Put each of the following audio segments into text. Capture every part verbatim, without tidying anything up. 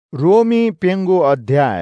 रोमी पेंगो अध्याय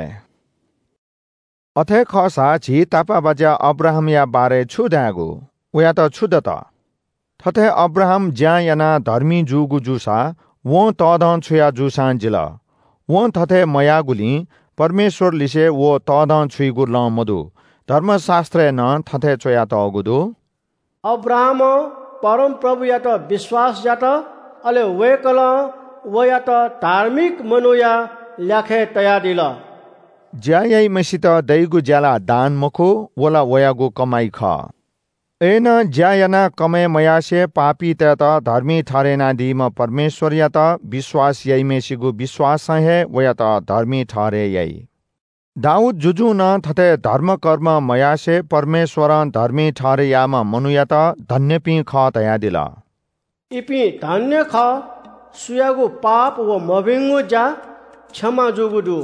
अथे खसा छि तापा बजा अब्राहम या बारे छु दागो उया त छुदत थथे अब्राहम ज्या याना धर्मी जुगु जुसा वो तदन छुया जुसान जिल वो थथे मया गुली परमेश्वर लिसे वो तदन छुइगु ल मधु धर्मशास्त्र न थथे छोया त अगुदु अब्राहम परम प्रभु या त विश्वास या त अले वेकल वया त धार्मिक मनोया ल्याखे तया दिल ज्यायै मसित दैगु ज्याला दान मखो वला वयागु कमाई ख एन ज्यायना कमे मयासे पापी त त धर्मी ठहरेना दिम परमेश्वर या त विश्वास यै मेसिगु विश्वास है वया त धर्मी ठहरे यै दाऊद जुजु न थते धर्म कर्म मयासे परमेश्वर धर्मी ठहरे यामा मनुया त धन्यपि ख तया दिल इपि धन्य ख सुयागु पाप व मबिंगु जा क्षमा जुगुदु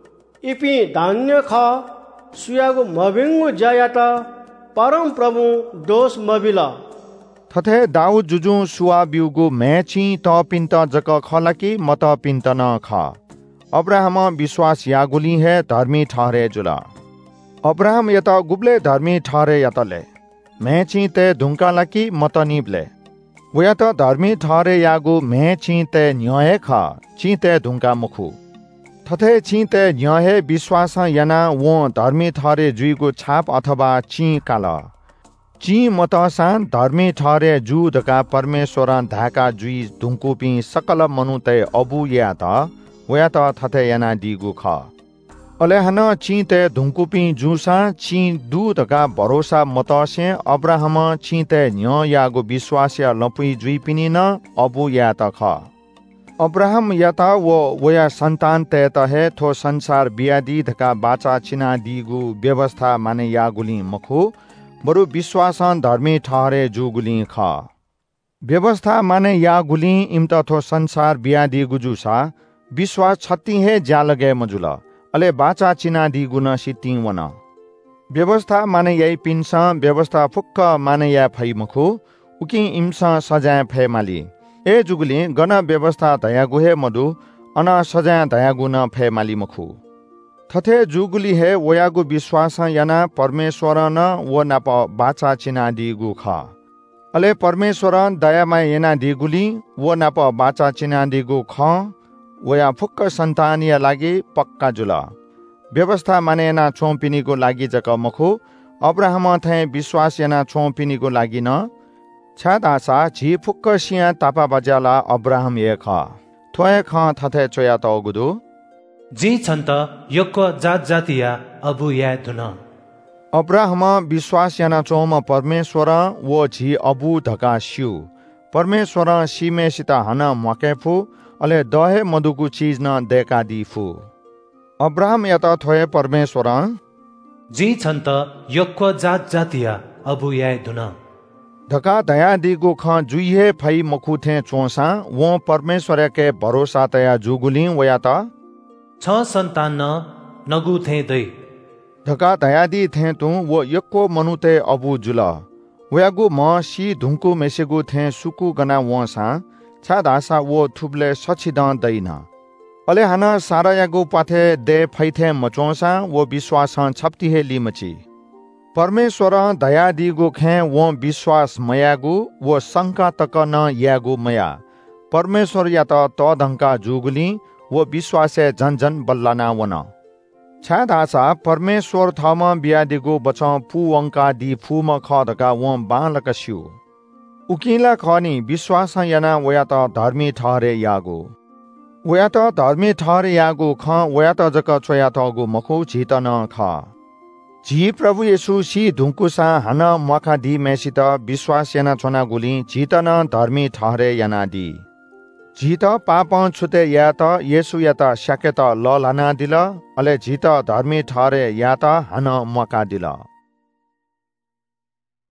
इपि धन्य ख सुयागु मबिंगु जा या त परम प्रभु दोष मबिल थथे दाऊद जुजु सुआ बिउगु मैची त पिन्त जक खलकी मत पिन्त न ख अब्राहम विश्वास यागुली है धर्मी ठहरे जुला अब्राहम यत गुब्ले धर्मी ठहरे यतले मैची ते धुंका लकी मत निबले वया त धर्मी ठहरे यागु मे चिते न्याय ख चिते धुंका मुखु थथे चिते न्याय विश्वास याना वो धर्मी ठहरे जुइगु छाप अथवा ची काल ची मतसान धर्मी ठहरे जु धका परमेश्वर धाका जुइ धुंकुपि सकल मनुते अबु या त वया त थथे याना दिगु ख अले हन चिते धुंकुपि जुसा ची दूधका भरोसा मतसे अब्राहम चिते न्य यागो विश्वास या लपुई जुइ पिनि न अबु या त ख अब्राहम या त वो वया सन्तान ते त हे थो संसार बियादी धका बाचा चिना दिगु व्यवस्था माने यागुली मखु बरु विश्वास धर्मी ठहरे जुगुली ख व्यवस्था माने यागुली इम त थो संसार बियादी गुजुसा विश्वास छत्ती हे जालगे मजुल अले बाचा चिना दी गुण सिति वन व्यवस्था माने यही पिन्स व्यवस्था फुक्क माने या फै मखु उकि इम्स सजाय फै माली ए जुगुली गण व्यवस्था दया गुहे मधु अन सजाय दया गुण फै माली मखु थथे जुगुली हे वयागु विश्वास याना परमेश्वर न वो नाप बाचा चिना दी गु ख अले परमेश्वर दयामय याना दिगुली वो नाप बाचा चिना दी गु ख वया फुक्क सन्तानिया लागि पक्का जुला व्यवस्था माने ना छोपिनीको लागि जक मखु अब्राहम थे विश्वास याना छोपिनीको लागि न छादासा झि फुक्क सिया तापा बजाला अब्राहम ये ख थोय ख थथे चोया त गुदु जी छन्त यक्को जात जातिया अबु या दुन अब्राहम विश्वास याना चोम परमेश्वर वो झि अबु धका स्यु परमेश्वर सीमे सिता हन मकेफु अले दहे मधुकु चीज न देखा दिफु अब्राहम या त थोय परमेश्वर जी छन्त यक्को जात जातिया अबु या दुन धका दया दिगु ख जुइहे फै मखु थे चोसा वो परमेश्वर के भरोसा तया जुगुली वया त छ सन्तान न नगु थे दै धका दया दि थे तु वो यक्को मनुते अबु जुल वयागु म सी धुंकु मेसेगु थे सुकु गना वसा छादासा वो थुप्ले सचिद दैन अले हन सारायागु पाथे दे फैथे मचोसा वो विश्वास छप्ती हे लिमची परमेश्वर दया दिगु खे वो विश्वास मयागु वो शंका तक न यागु मया परमेश्वर या त तदंका जुगुली वो विश्वासे जन जन बल्लाना वन छादासा परमेश्वर थम बियादिगु बच पुवंका दि फुम खदका वो बालकस्यु उकिला खनी विश्वास याना वया त धर्मी ठहरे यागो वया त धर्मी ठहरे यागो ख वया त जक छोया त गु मखु झित न ख झि प्रभु येशु सी धुंकुसा हन मखा दि मेसित विश्वास याना छोना गुली झित न धर्मी ठहरे याना दि झित पाप छुते या त येशु या त शकेत ल लाना दिल अले झित धर्मी ठहरे या त हन मका दिल।